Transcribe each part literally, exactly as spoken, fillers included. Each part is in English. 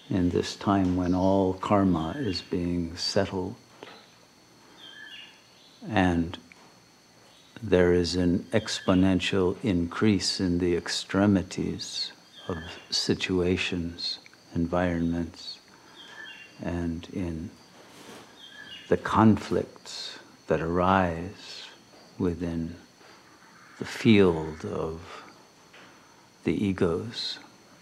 in this time when all karma is being settled and there is an exponential increase in the extremities of situations, environments, and in the conflicts that arise within the field of the egos.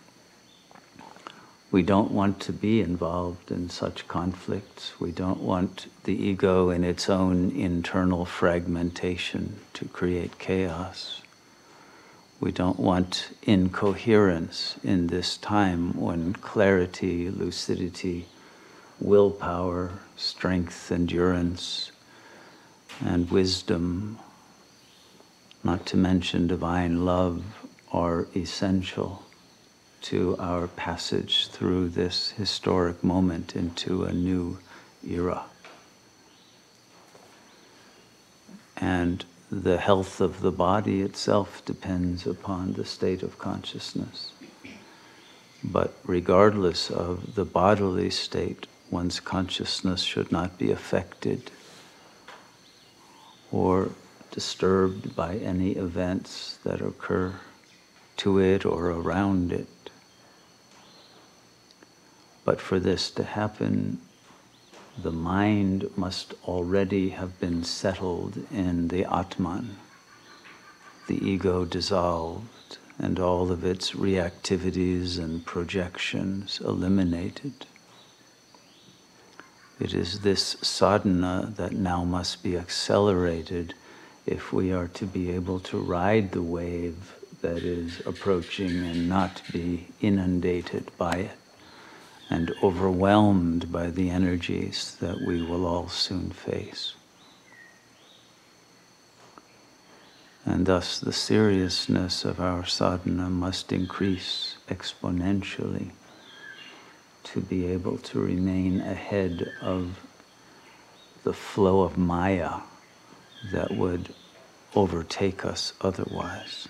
We don't want to be involved in such conflicts. We don't want the ego in its own internal fragmentation to create chaos. We don't want incoherence in this time when clarity, lucidity, willpower, strength, endurance, and wisdom, not to mention divine love, are essential to our passage through this historic moment into a new era. And the health of the body itself depends upon the state of consciousness. But regardless of the bodily state, one's consciousness should not be affected or disturbed by any events that occur to it or around it. But for this to happen, the mind must already have been settled in the Atman, the ego dissolved, and all of its reactivities and projections eliminated. It is this sadhana that now must be accelerated if we are to be able to ride the wave that is approaching and not be inundated by it and overwhelmed by the energies that we will all soon face. And thus the seriousness of our sadhana must increase exponentially to be able to remain ahead of the flow of Maya that would overtake us otherwise.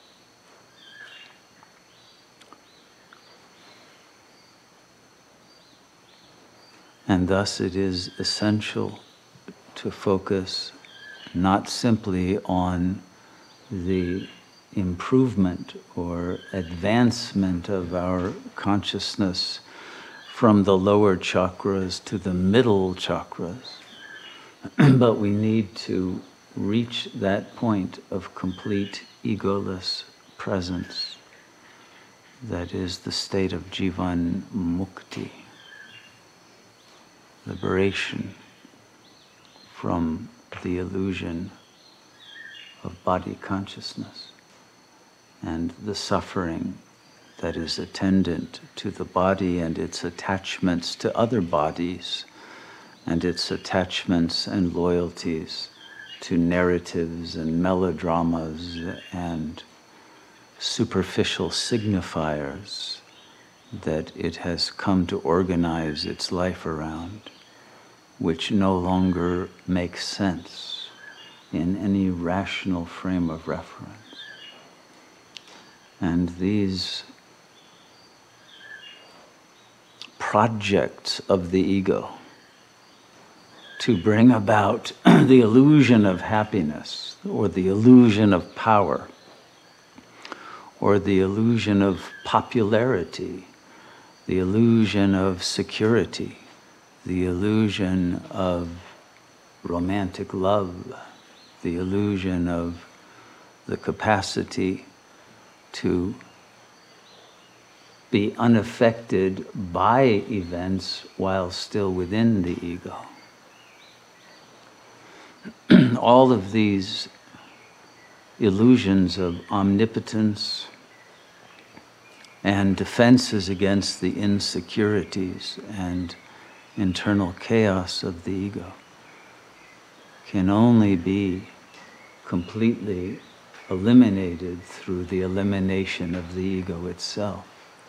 And thus it is essential to focus not simply on the improvement or advancement of our consciousness from the lower chakras to the middle chakras, but we need to reach that point of complete egoless presence that is the state of Jivan Mukti, liberation from the illusion of body consciousness and the suffering that is attendant to the body and its attachments to other bodies and its attachments and loyalties to narratives and melodramas and superficial signifiers that it has come to organize its life around, which no longer makes sense in any rational frame of reference. And these projects of the ego to bring about the illusion of happiness or the illusion of power or the illusion of popularity, the illusion of security, the illusion of romantic love, the illusion of the capacity to be unaffected by events while still within the ego. All of these illusions of omnipotence and defenses against the insecurities and internal chaos of the ego can only be completely eliminated through the elimination of the ego itself,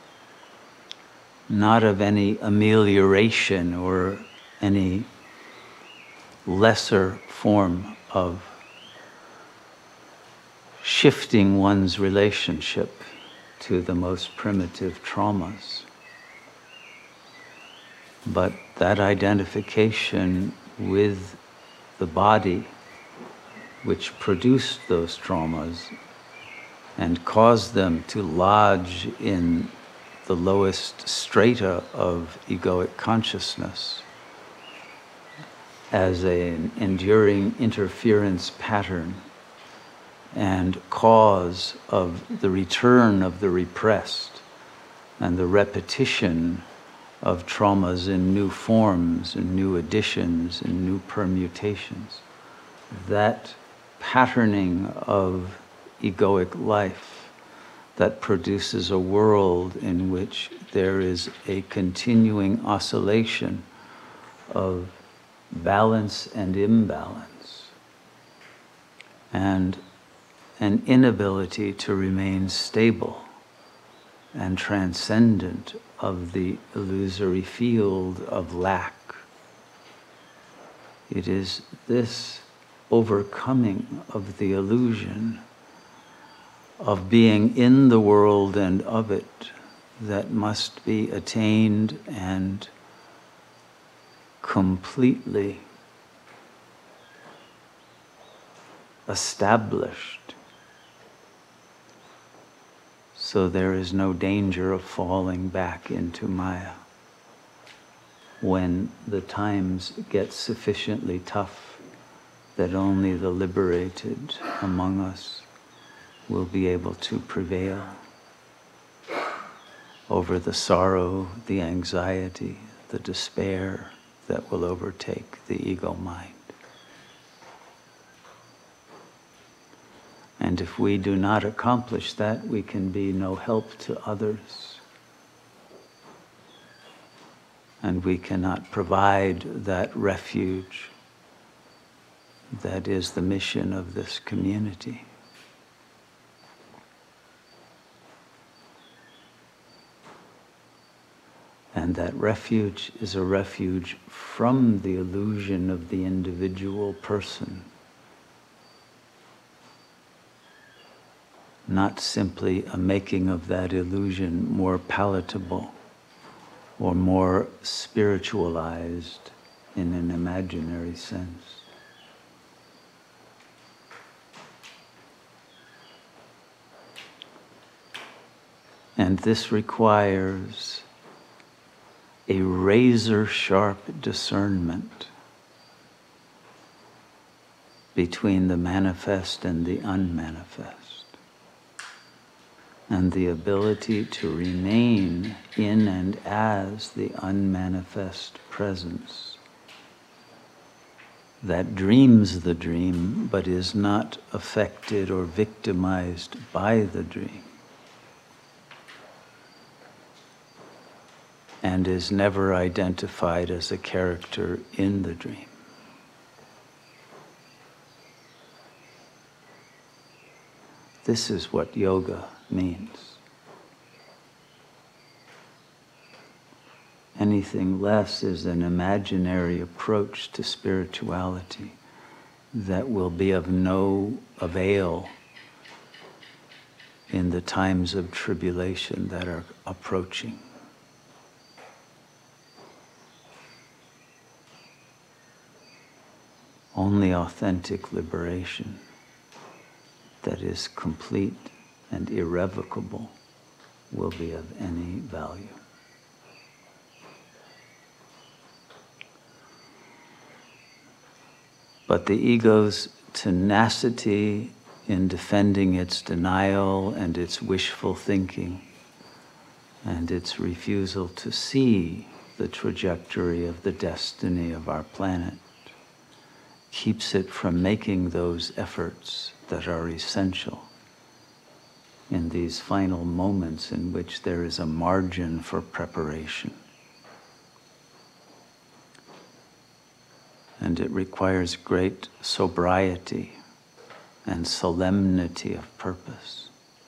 not of any amelioration or any lesser form of shifting one's relationship to the most primitive traumas, But that identification with the body which produced those traumas and caused them to lodge in the lowest strata of egoic consciousness as an enduring interference pattern and cause of the return of the repressed and the repetition of traumas in new forms and new additions and new permutations. That patterning of egoic life that produces a world in which there is a continuing oscillation of balance and imbalance, and an inability to remain stable and transcendent of the illusory field of lack. It is this overcoming of the illusion of being in the world and of it that must be attained and completely established, so there is no danger of falling back into Maya when the times get sufficiently tough that only the liberated among us will be able to prevail over the sorrow, the anxiety, the despair that will overtake the ego mind. And if we do not accomplish that, we can be no help to others. And we cannot provide that refuge that is the mission of this community. And that refuge is a refuge from the illusion of the individual person, not simply a making of that illusion more palatable or more spiritualized in an imaginary sense. And this requires a razor-sharp discernment between the manifest and the unmanifest, and the ability to remain in and as the unmanifest presence that dreams the dream but is not affected or victimized by the dream, and is never identified as a character in the dream. This is what yoga means. Anything less is an imaginary approach to spirituality that will be of no avail in the times of tribulation that are approaching. Only authentic liberation that is complete and irrevocable will be of any value. But the ego's tenacity in defending its denial and its wishful thinking and its refusal to see the trajectory of the destiny of our planet keeps it from making those efforts that are essential in these final moments in which there is a margin for preparation. And it requires great sobriety and solemnity of purpose,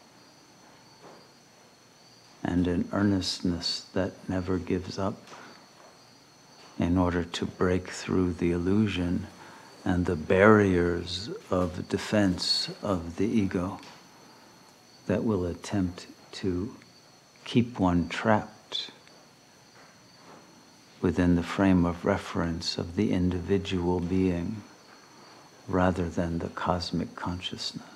and an earnestness that never gives up in order to break through the illusion and the barriers of defense of the ego that will attempt to keep one trapped within the frame of reference of the individual being rather than the cosmic consciousness.